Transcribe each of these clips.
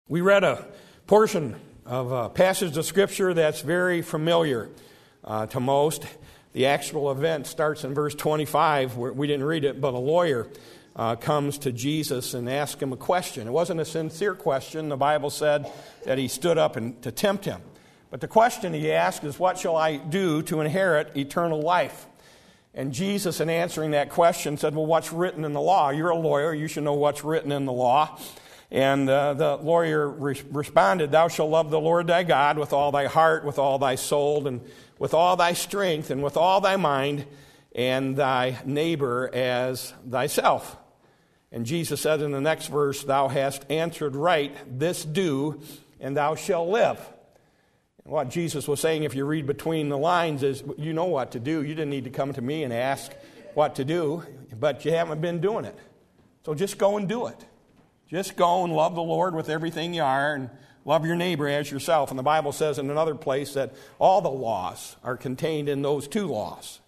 We read a portion of a passage of Scripture that's very familiar to most. The actual event starts in verse 25, where we didn't read it, but a lawyer comes to Jesus and asks him a question. It wasn't a sincere question. The Bible said that he stood up to tempt him. But the question he asked is, what shall I do to inherit eternal life? And Jesus, in answering that question, said, well, what's written in the law? You're a lawyer. You should know what's written in the law. And the lawyer responded, thou shalt love the Lord thy God with all thy heart, with all thy soul, and with all thy strength, and with all thy mind, and thy neighbor as thyself. And Jesus said in the next verse, thou hast answered right, this do, and thou shalt live. And what Jesus was saying, if you read between the lines, is you know what to do. You didn't need to come to me and ask what to do, but you haven't been doing it. So just go and do it. Just go and love the Lord with everything you are and love your neighbor as yourself. And the Bible says in another place that all the laws are contained in those two laws.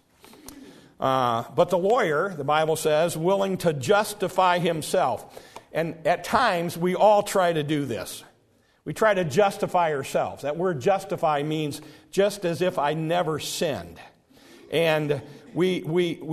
But the lawyer, the Bible says, willing to justify himself. And at times, we all try to do this. We try to justify ourselves. That word justify means just as if I never sinned. And we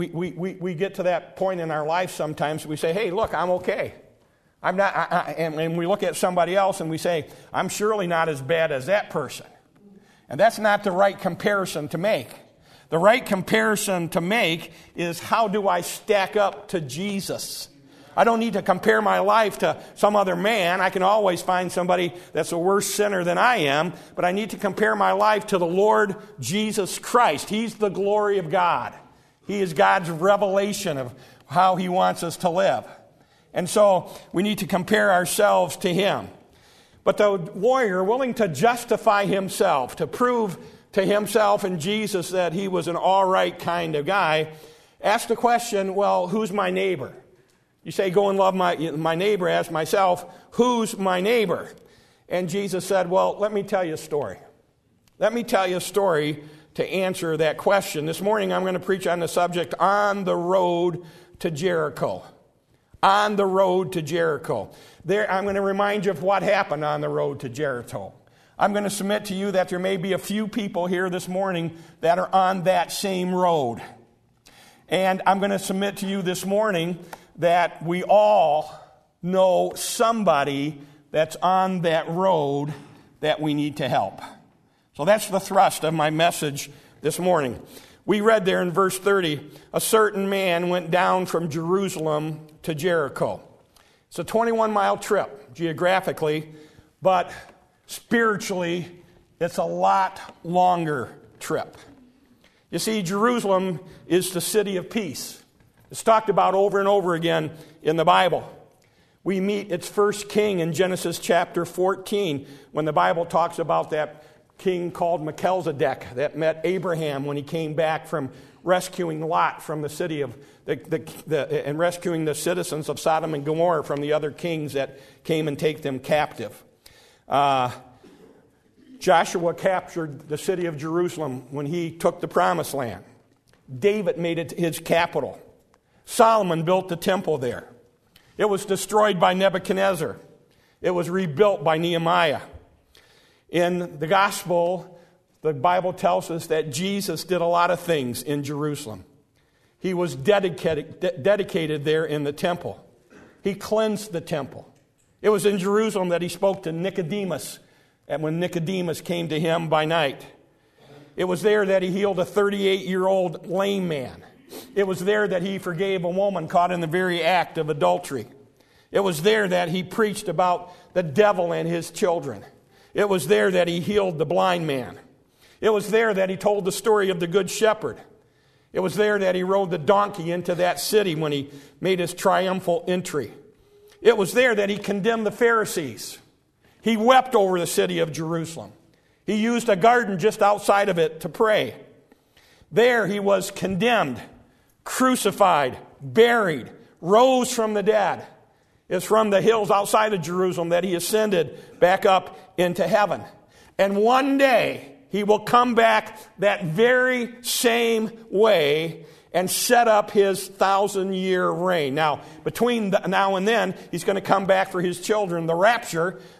get to that point in our life sometimes. We say, hey, look, I'm okay. I'm not, and we look at somebody else and we say, I'm surely not as bad as that person. And that's not the right comparison to make. The right comparison to make is, how do I stack up to Jesus? I don't need to compare my life to some other man. I can always find somebody that's a worse sinner than I am, but I need to compare my life to the Lord Jesus Christ. He's the glory of God. He is God's revelation of how He wants us to live. And so we need to compare ourselves to Him. But the lawyer, willing to justify himself, to prove to himself and Jesus that he was an all right kind of guy, asked the question, well, who's my neighbor? You say, go and love my neighbor as myself. Who's my neighbor? And Jesus said, well, let me tell you a story. Let me tell you a story to answer that question. This morning I'm going to preach on the subject, on the road to Jericho. On the road to Jericho. There, I'm going to remind you of what happened on the road to Jericho. I'm going to submit to you that there may be a few people here this morning that are on that same road. And I'm going to submit to you this morning that we all know somebody that's on that road that we need to help. So that's the thrust of my message this morning. We read there in verse 30, a certain man went down from Jerusalem to Jericho. It's a 21-mile trip geographically, but spiritually it's a lot longer trip. You see, Jerusalem is the city of peace. It's talked about over and over again in the Bible. We meet its first king in Genesis chapter 14 when the Bible talks about that king called Melchizedek that met Abraham when he came back from rescuing Lot from the city of and rescuing the citizens of Sodom and Gomorrah from the other kings that came and take them captive. Joshua captured the city of Jerusalem when he took the promised land. David made it his capital. Solomon built the temple there. It was destroyed by Nebuchadnezzar. It was rebuilt by Nehemiah. In the gospel, the Bible tells us that Jesus did a lot of things in Jerusalem. He was dedicated there in the temple. He cleansed the temple. It was in Jerusalem that he spoke to Nicodemus, and when Nicodemus came to him by night. It was there that he healed a 38-year-old lame man. It was there that he forgave a woman caught in the very act of adultery. It was there that he preached about the devil and his children. It was there that he healed the blind man. It was there that he told the story of the Good Shepherd. It was there that he rode the donkey into that city when he made his triumphal entry. It was there that he condemned the Pharisees. He wept over the city of Jerusalem. He used a garden just outside of it to pray. There he was condemned, crucified, buried, rose from the dead. It's from the hills outside of Jerusalem that he ascended back up into heaven. And one day he will come back that very same way and set up his 1,000-year reign. Now, between now and then, he's going to come back for his children, the rapture.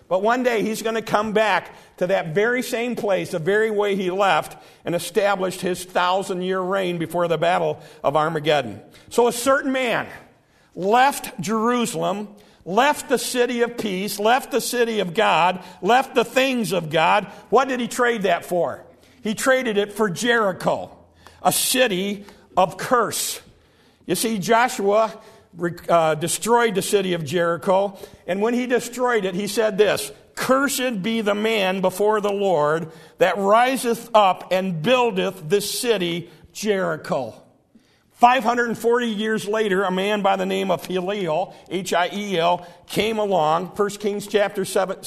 But one day he's going to come back to that very same place, the very way he left, and established his 1,000-year reign before the battle of Armageddon. So a certain man left Jerusalem, left the city of peace, left the city of God, left the things of God. What did he trade that for? He traded it for Jericho, a city of curse. You see, Joshua destroyed the city of Jericho, and when he destroyed it, he said this, "Cursed be the man before the Lord that riseth up and buildeth this city Jericho." 540 years later, a man by the name of Hiel, Hiel, came along, 1 Kings chapter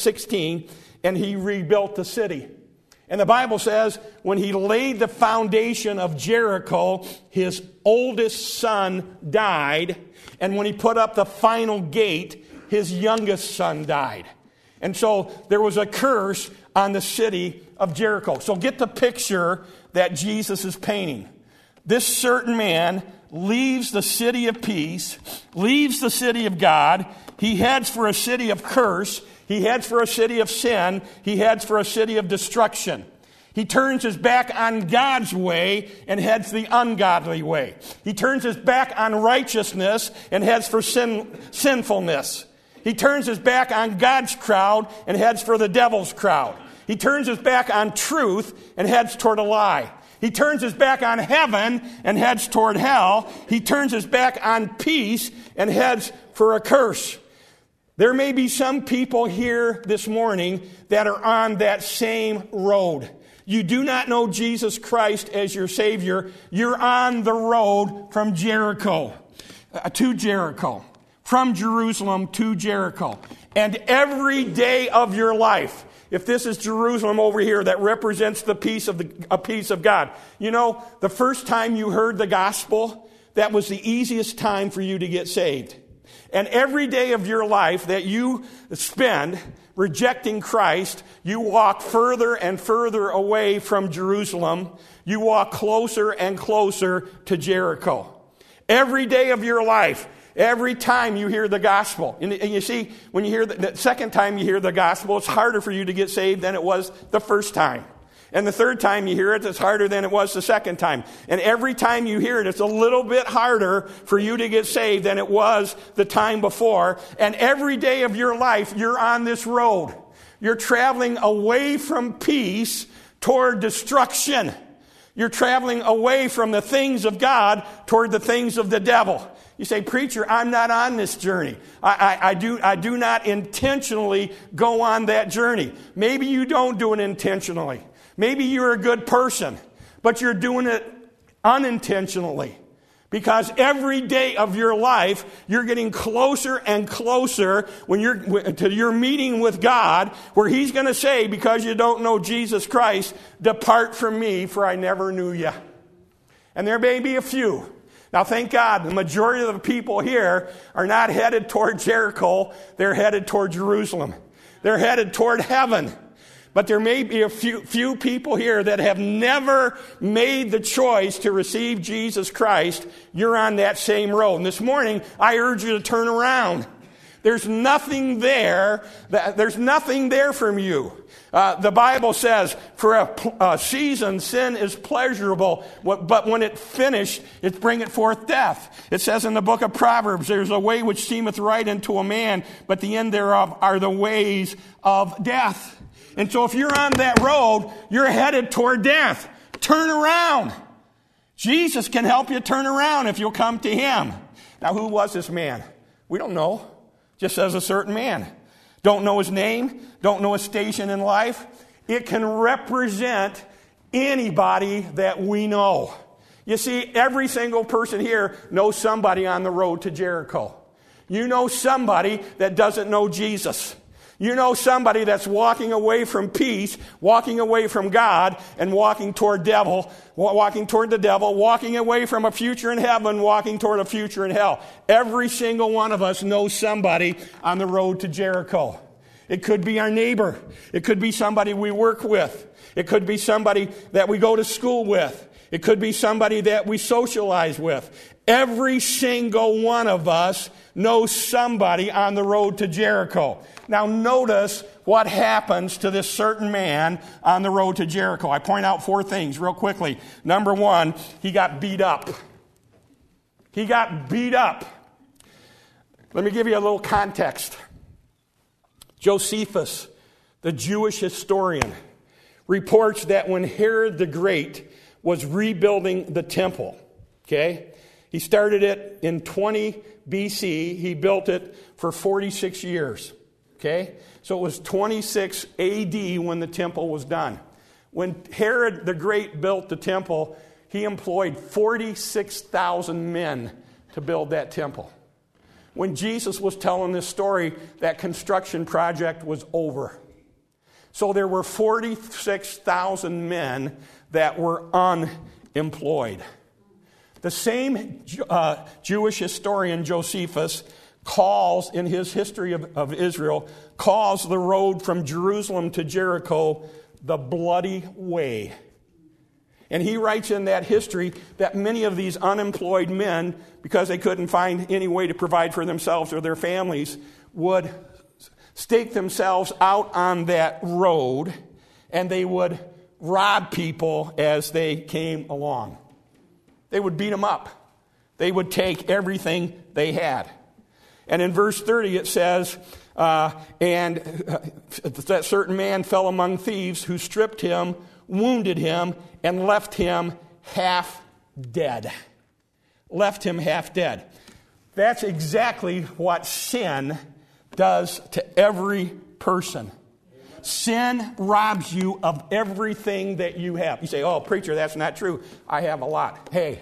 16, and he rebuilt the city. And the Bible says, when he laid the foundation of Jericho, his oldest son died. And when he put up the final gate, his youngest son died. And so there was a curse on the city of Jericho. So get the picture that Jesus is painting. This certain man leaves the city of peace, leaves the city of God. He heads for a city of curse. He heads for a city of sin. He heads for a city of destruction. He turns his back on God's way and heads the ungodly way. He turns his back on righteousness and heads for sinfulness. He turns his back on God's crowd and heads for the devil's crowd. He turns his back on truth and heads toward a lie. He turns his back on heaven and heads toward hell. He turns his back on peace and heads for a curse. There may be some people here this morning that are on that same road. You do not know Jesus Christ as your Savior. You're on the road from Jericho to Jericho, from Jerusalem to Jericho. And every day of your life, if this is Jerusalem over here that represents the peace of God. You know, the first time you heard the gospel, that was the easiest time for you to get saved. And every day of your life that you spend rejecting Christ, you walk further and further away from Jerusalem. You walk closer and closer to Jericho. Every day of your life, every time you hear the gospel. And you see, when you hear the second time you hear the gospel, it's harder for you to get saved than it was the first time. And the third time you hear it, it's harder than it was the second time. And every time you hear it, it's a little bit harder for you to get saved than it was the time before. And every day of your life, you're on this road. You're traveling away from peace toward destruction. You're traveling away from the things of God toward the things of the devil. You say, "Preacher, I'm not on this journey. I do not intentionally go on that journey." Maybe you don't do it intentionally. Maybe you're a good person, but you're doing it unintentionally. Because every day of your life, you're getting closer and closer to your meeting with God, where He's going to say, because you don't know Jesus Christ, "Depart from me, for I never knew you." And there may be a few. Now, thank God, the majority of the people here are not headed toward Jericho. They're headed toward Jerusalem. They're headed toward heaven. But there may be a few people here that have never made the choice to receive Jesus Christ. You're on that same road. And this morning, I urge you to turn around. There's nothing there. There's nothing there from you. The Bible says, for a season, sin is pleasurable, but when it finished, it bringeth forth death. It says in the book of Proverbs, there's a way which seemeth right unto a man, but the end thereof are the ways of death. And so if you're on that road, you're headed toward death. Turn around. Jesus can help you turn around if you'll come to Him. Now, who was this man? We don't know. Just says a certain man. Don't know his name. Don't know his station in life. It can represent anybody that we know. You see, every single person here knows somebody on the road to Jericho. You know somebody that doesn't know Jesus. You know somebody that's walking away from peace, walking away from God, and walking toward the devil, walking away from a future in heaven, walking toward a future in hell. Every single one of us knows somebody on the road to Jericho. It could be our neighbor. It could be somebody we work with. It could be somebody that we go to school with. It could be somebody that we socialize with. Every single one of us knows somebody on the road to Jericho. Now notice what happens to this certain man on the road to Jericho. I point out 4 things real quickly. Number 1, he got beat up. He got beat up. Let me give you a little context. Josephus, the Jewish historian, reports that when Herod the Great was rebuilding the temple, okay, he started it in 20 BC. He built it for 46 years, okay? So it was 26 AD when the temple was done. When Herod the Great built the temple, he employed 46,000 men to build that temple. When Jesus was telling this story, that construction project was over. So there were 46,000 men that were unemployed. The same Jewish historian Josephus calls, in his history of Israel, calls the road from Jerusalem to Jericho the bloody way. And he writes in that history that many of these unemployed men, because they couldn't find any way to provide for themselves or their families, would stake themselves out on that road, and they would rob people as they came along. They would beat them up. They would take everything they had. And in verse 30 it says, and that certain man fell among thieves who stripped him, wounded him, and left him half dead. Left him half dead. That's exactly what sin does to every person. Sin robs you of everything that you have. You say, oh, preacher, that's not true. I have a lot. Hey,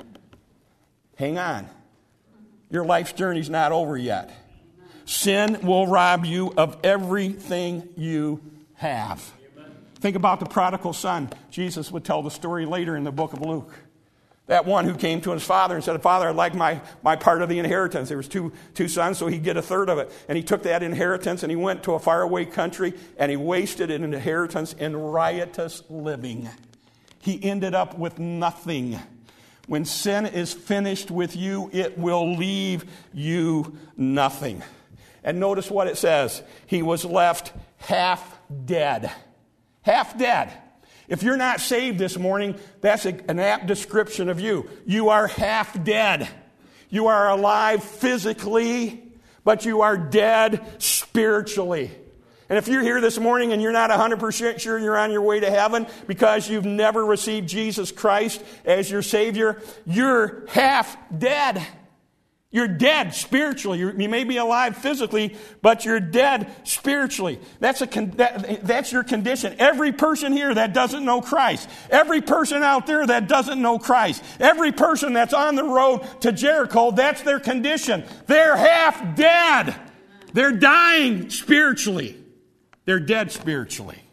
hang on. Your life's journey's not over yet. Sin will rob you of everything you have. Think about the prodigal son. Jesus would tell the story later in the book of Luke. That one who came to his father and said, Father, I'd like my part of the inheritance. There was two sons, so he'd get a third of it. And he took that inheritance and he went to a faraway country and he wasted an inheritance in riotous living. He ended up with nothing. When sin is finished with you, it will leave you nothing. And notice what it says. He was left half dead. Half dead. If you're not saved this morning, that's an apt description of you. You are half dead. You are alive physically, but you are dead spiritually. And if you're here this morning and you're not 100% sure you're on your way to heaven because you've never received Jesus Christ as your Savior, you're half dead. You're dead spiritually. You may be alive physically, but you're dead spiritually. That's your condition. Every person here that doesn't know Christ, every person out there that doesn't know Christ, every person that's on the road to Jericho, that's their condition. They're half dead. They're dying spiritually. They're dead spiritually.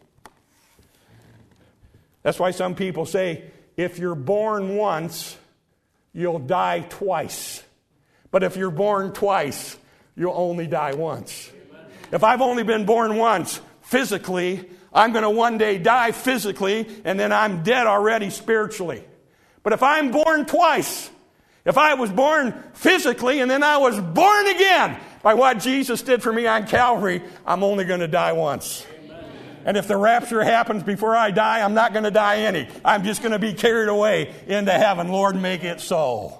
That's why some people say, if you're born once, you'll die twice. But if you're born twice, you'll only die once. If I've only been born once, physically, I'm going to one day die physically, and then I'm dead already spiritually. But if I'm born twice, if I was born physically and then I was born again by what Jesus did for me on Calvary, I'm only going to die once. And if the rapture happens before I die, I'm not going to die any. I'm just going to be carried away into heaven. Lord, make it so.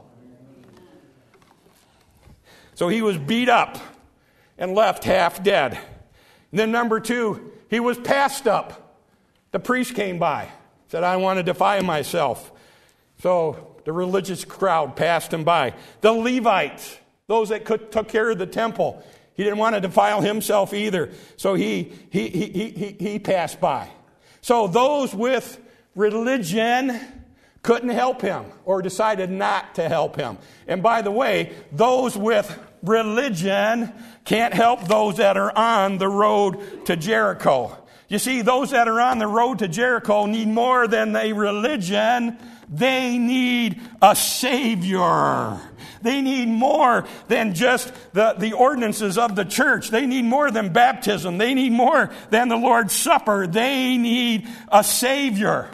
So he was beat up and left half dead. And then number 2, he was passed up. The priest came by, said, I want to defile myself. So the religious crowd passed him by. The Levites, those that took care of the temple, he didn't want to defile himself either. So he passed by. So those with religion couldn't help him or decided not to help him. And by the way, those with religion can't help those that are on the road to Jericho. You see, those that are on the road to Jericho need more than a religion. They need a Savior. They need more than just the ordinances of the church. They need more than baptism. They need more than the Lord's Supper. They need a Savior.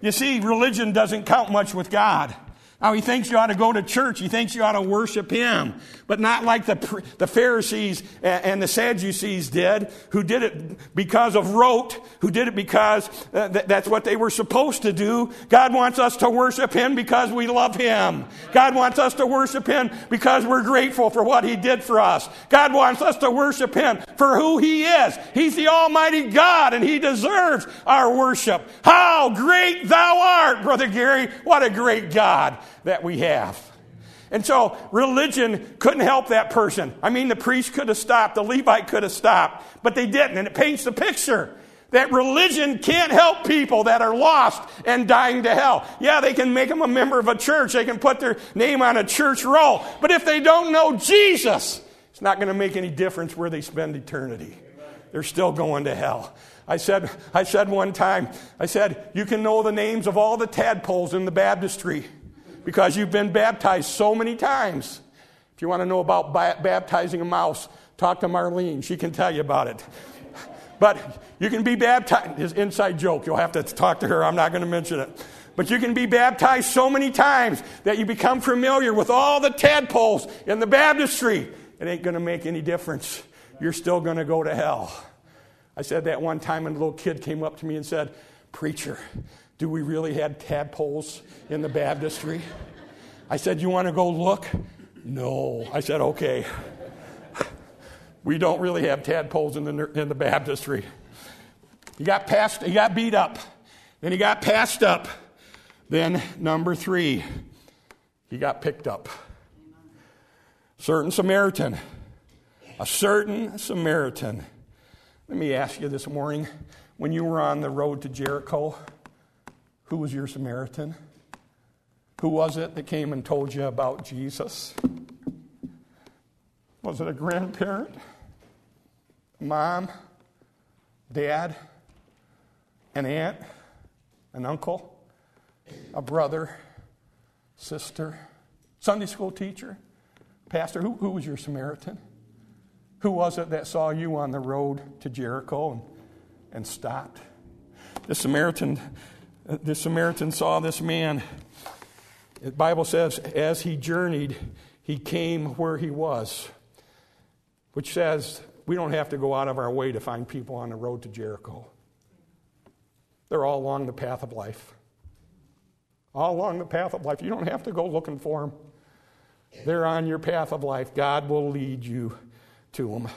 You see, religion doesn't count much with God. Now, he thinks you ought to go to church. He thinks you ought to worship him. But not like the Pharisees and the Sadducees did, who did it because of rote, who did it because that's what they were supposed to do. God wants us to worship him because we love him. God wants us to worship him because we're grateful for what he did for us. God wants us to worship him for who he is. He's the Almighty God, and he deserves our worship. How great thou art, Brother Gary. What a great God that we have. And so religion couldn't help that person. I mean, the priest could have stopped, the Levite could have stopped, but they didn't. And it paints the picture that religion can't help people that are lost and dying to hell. Yeah, they can make them a member of a church. They can put their name on a church roll. But if they don't know Jesus, it's not going to make any difference where they spend eternity. They're still going to hell. I said one time, you can know the names of all the tadpoles in the baptistry because you've been baptized so many times. If you want to know about baptizing a mouse, talk to Marlene. She can tell you about it. But you can be baptized. It's an inside joke. You'll have to talk to her. I'm not going to mention it. But you can be baptized so many times that you become familiar with all the tadpoles in the baptistry. It ain't going to make any difference. You're still going to go to hell. I said that one time, and a little kid came up to me and said, "Preacher, do we really have tadpoles in the baptistry?" I said, "You want to go look?" "No." I said, "Okay." We don't really have tadpoles in the baptistry. He got beat up. Then he got passed up. Then number 3, he got picked up. A certain Samaritan. Let me ask you this morning, when you were on the road to Jericho, who was your Samaritan? Who was it that came and told you about Jesus? Was it a grandparent? Mom? Dad? An aunt? An uncle? A brother? Sister? Sunday school teacher? Pastor? Who was your Samaritan? Who was it that saw you on the road to Jericho and stopped? The Samaritan saw this man. The Bible says, as he journeyed, he came where he was, which says we don't have to go out of our way to find people on the road to Jericho. They're all along the path of life. All along the path of life. You don't have to go looking for them. They're on your path of life. God will lead you to them.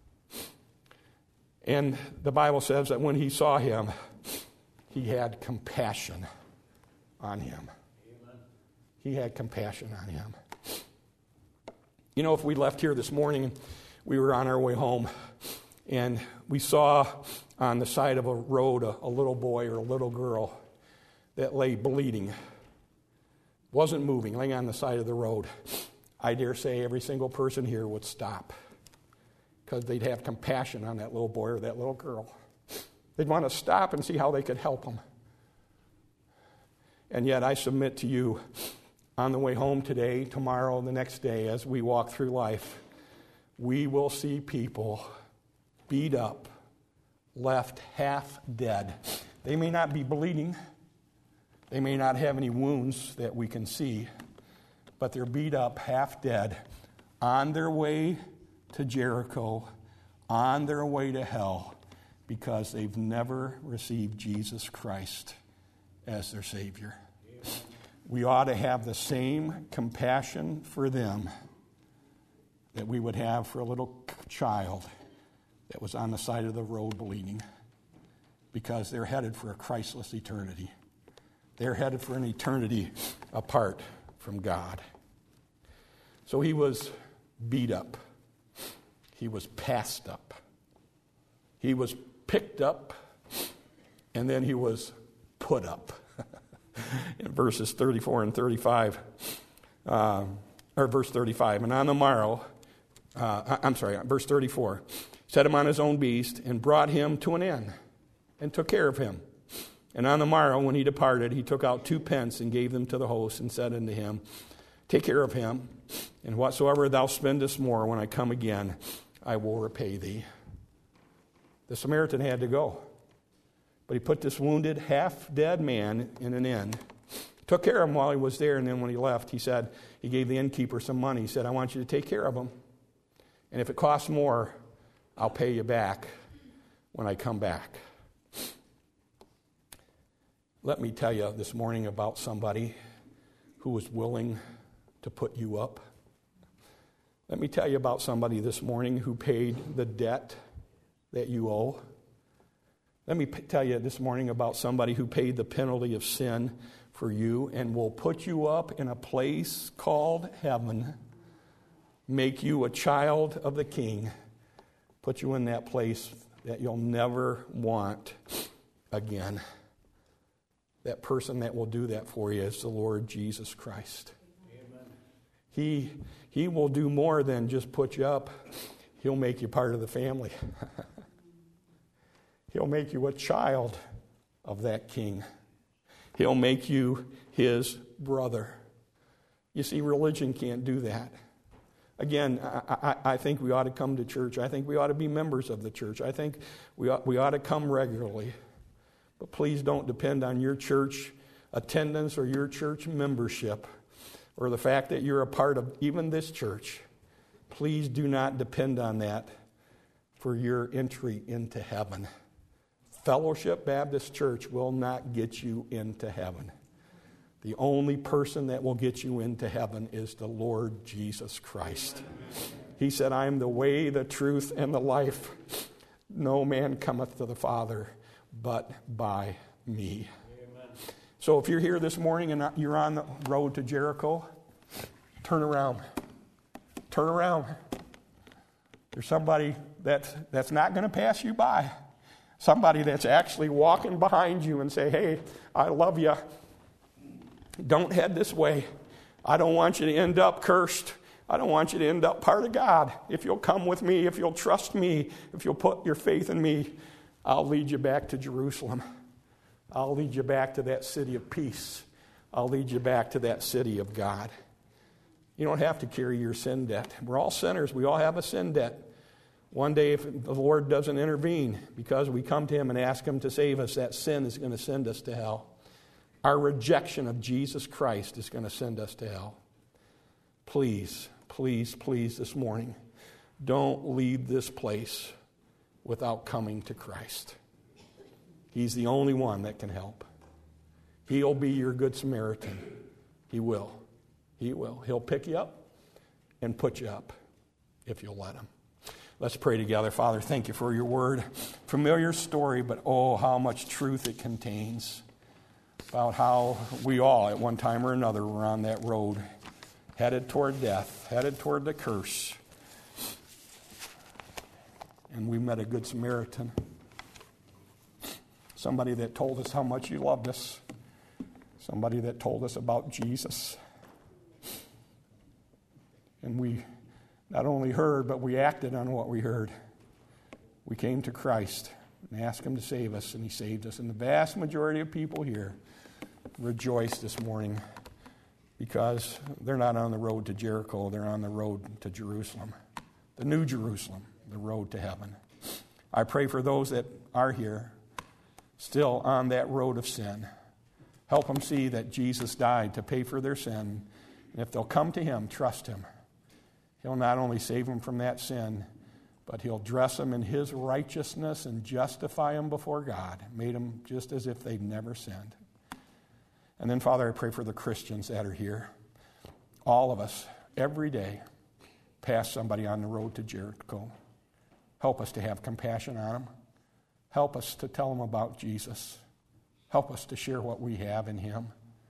And the Bible says that when he saw him, he had compassion on him. Amen. He had compassion on him. You know, if we left here this morning, we were on our way home, and we saw on the side of a road a little boy or a little girl that lay bleeding, wasn't moving, laying on the side of the road, I dare say every single person here would stop because they'd have compassion on that little boy or that little girl. They'd want to stop and see how they could help them. And yet I submit to you, on the way home today, tomorrow, the next day, as we walk through life, we will see people beat up, left half dead. They may not be bleeding. They may not have any wounds that we can see, but they're beat up, half dead, on their way to Jericho, on their way to hell, because they've never received Jesus Christ as their Savior. We ought to have the same compassion for them that we would have for a little child that was on the side of the road bleeding, because they're headed for a Christless eternity. They're headed for an eternity apart from God. So he was beat up. He was passed up. He was picked up, and then he was put up. In verses 34 and 35, or verse 35, and on the morrow, verse 34, set him on his own beast and brought him to an inn and took care of him. And on the morrow, when he departed, he took out 2 pence and gave them to the host and said unto him, take care of him, and whatsoever thou spendest more, when I come again, I will repay thee. The Samaritan had to go. But he put this wounded, half-dead man in an inn. Took care of him while he was there, and then when he left, he gave the innkeeper some money. He said, I want you to take care of him. And if it costs more, I'll pay you back when I come back. Let me tell you this morning about somebody who was willing to put you up. Let me tell you about somebody this morning who paid the debt that you owe. Let me tell you this morning about somebody who paid the penalty of sin for you and will put you up in a place called heaven, make you a child of the King, put you in that place that you'll never want again. That person that will do that for you is the Lord Jesus Christ. Amen. He will do more than just put you up. He'll make you part of the family. He'll make you a child of that King. He'll make you his brother. You see, religion can't do that. Again, I think we ought to come to church. I think we ought to be members of the church. I think we ought to come regularly. But please don't depend on your church attendance or your church membership or the fact that you're a part of even this church. Please do not depend on that for your entry into heaven. Fellowship Baptist Church will not get you into heaven. The only person that will get you into heaven is the Lord Jesus Christ. He said, I am the way, the truth, and the life. No man cometh to the Father but by me. Amen. So if you're here this morning and you're on the road to Jericho, turn around. Turn around. There's somebody that's not going to pass you by. Somebody that's actually walking behind you and say, hey, I love you. Don't head this way. I don't want you to end up cursed. I don't want you to end up part of God. If you'll come with me, if you'll trust me, if you'll put your faith in me, I'll lead you back to Jerusalem. I'll lead you back to that city of peace. I'll lead you back to that city of God. You don't have to carry your sin debt. We're all sinners. We all have a sin debt. One day, if the Lord doesn't intervene because we come to him and ask him to save us, that sin is going to send us to hell. Our rejection of Jesus Christ is going to send us to hell. Please, please, please this morning, don't leave this place without coming to Christ. He's the only one that can help. He'll be your good Samaritan. He will. He will. He'll pick you up and put you up if you'll let him. Let's pray together. Father, thank you for your word. Familiar story, but oh, how much truth it contains about how we all, at one time or another, were on that road, headed toward death, headed toward the curse. And we met a good Samaritan, somebody that told us how much he loved us, somebody that told us about Jesus. And we not only heard, but we acted on what we heard. We came to Christ and asked him to save us, and he saved us. And the vast majority of people here rejoice this morning because they're not on the road to Jericho, they're on the road to Jerusalem, the new Jerusalem, the road to heaven. I pray for those that are here still on that road of sin. Help them see that Jesus died to pay for their sin. And if they'll come to him, trust him, he'll not only save them from that sin, but he'll dress them in his righteousness and justify them before God, made them just as if they'd never sinned. And then, Father, I pray for the Christians that are here. All of us, every day, pass somebody on the road to Jericho. Help us to have compassion on them. Help us to tell them about Jesus. Help us to share what we have in him.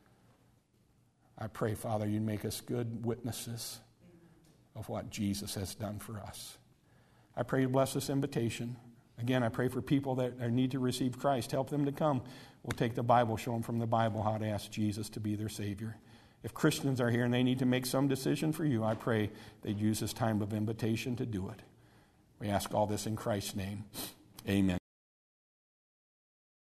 I pray, Father, you'd make us good witnesses of what Jesus has done for us. I pray you bless this invitation. Again, I pray for people that need to receive Christ. Help them to come. We'll take the Bible, show them from the Bible how to ask Jesus to be their Savior. If Christians are here and they need to make some decision for you, I pray they'd use this time of invitation to do it. We ask all this in Christ's name. Amen.